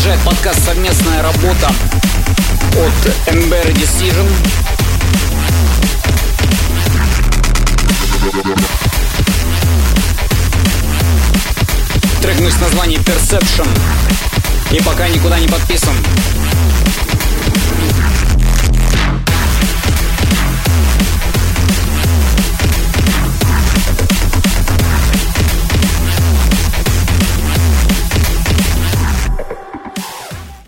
Продолжает подкаст «Совместная работа» от Ember Decision. Трек носит название Perception и пока никуда не подписан.